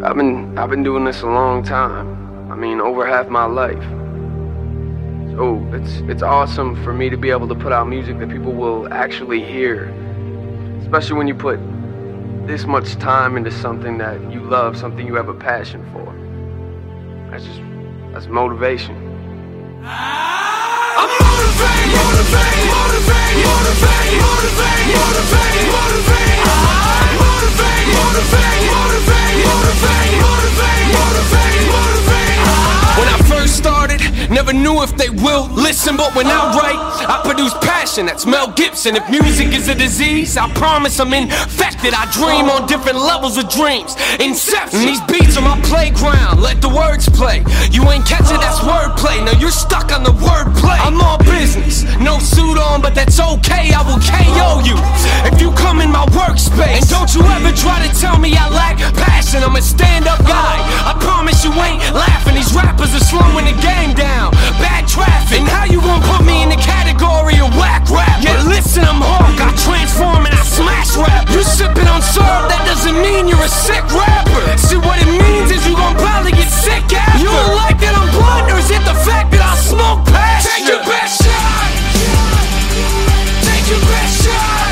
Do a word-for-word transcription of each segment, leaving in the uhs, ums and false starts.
I've been I've been doing this a long time. I mean, over half my life. So it's it's awesome for me to be able to put out music that people will actually hear. Especially when you put this much time into something that you love, something you have a passion for. That's just that's motivation. I'm motivated, motivated, motivated, motivated, motivated, motivated, motivated. I'm motivated, motivated, motivated, motivated, motivated, motivated, motivated. When I first started, never knew if they will listen, but when I write, I produce passion. That's Mel Gibson. If music is a disease, I promise I'm infected. I dream on different levels of dreams. Inception. These beats are my playground. Let the words play. You ain't catch it, that's wordplay. Now you're stuck on the wordplay. I'm all business, no suit on, but that's okay. I will K O you if you come in my workspace. And don't you ever try to tell me I lack passion. I'm a stand-up guy. I promise you ain't laughing. These rappers are slowing the game down. Bad traffic. And how you gonna put me in the category of whack rap? Yeah, listen, I'm Hawk. I transform and I smash rap. You sipping on syrup, that doesn't mean you're a sick rapper. See, what it means is you gon' probably get sick after. You don't like that I'm blunt, or is it the fact that I smoke past? Take your best shot. Take your best shot.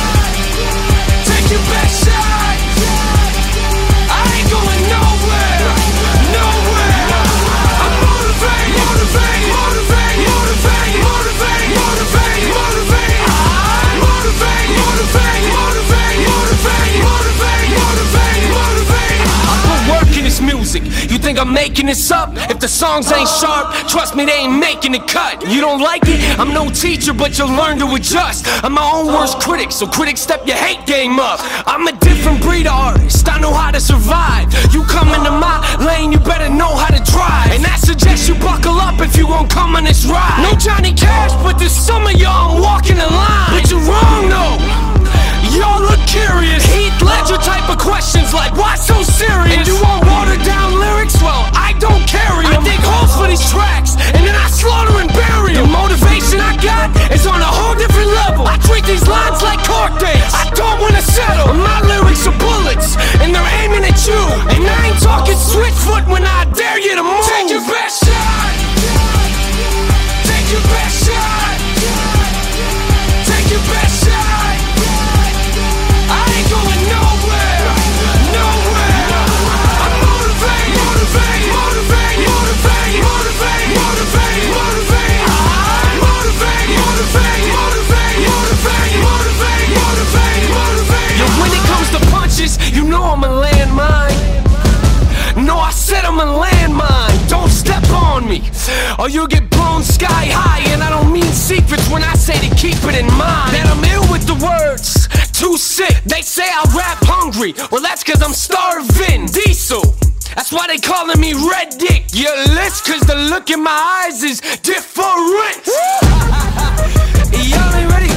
Take your best shot. I ain't going nowhere. Nowhere. I'm motivated, motivated, motivated, motivated, motivated, motivated, motivated. I'm motivated, motivated, motivated, motivated, motivated, motivated, motivated. I put work in this music. You think I'm making this up? If the songs ain't sharp, trust me, they ain't making the cut. You don't like it? I'm no teacher, but you'll learn to adjust. I'm my own worst critic, so critics step your hate game up. I'm a different breed of artist, I know how to survive. You come into my lane, you better know how to drive. And I suggest you buckle up if you gon' come on this ride. No Johnny Cash, but there's some of y'all I'm walking the line. But you're wrong though, y'all look curious. Heath Ledger type of questions like, why so serious? And you want watered down lyrics? Well, I don't carry them. I dig holes for these tracks, and then I slaughter and bury them. The motivation I got is on a whole different level. I treat these lines like court dates. I don't wanna settle. My lyrics are bullets, and they're aiming at you. And I ain't talking switchfoot when I dare you to move. Take your best shot. Take your best shot. Take your best shot. I ain't going nowhere. Nowhere. I'm motivated, motivated, motivated, motivated, motivated, motivated, motivated. I'm motivated, motivated, motivated, motivated, motivated, motivated, motivated. Yeah, when it comes to punches, you know I'm a landmine. No, I said I'm a landmine. Don't step on me, or you'll get blown sky high. And I don't mean secrets when I say to keep it in mind. That I'm ill with the words, too sick. They say I rap hungry. Well, that's cause I'm starving. Diesel, that's why they calling me Red Dick. Your list, cause the look in my eyes is different. Y'all ain't ready.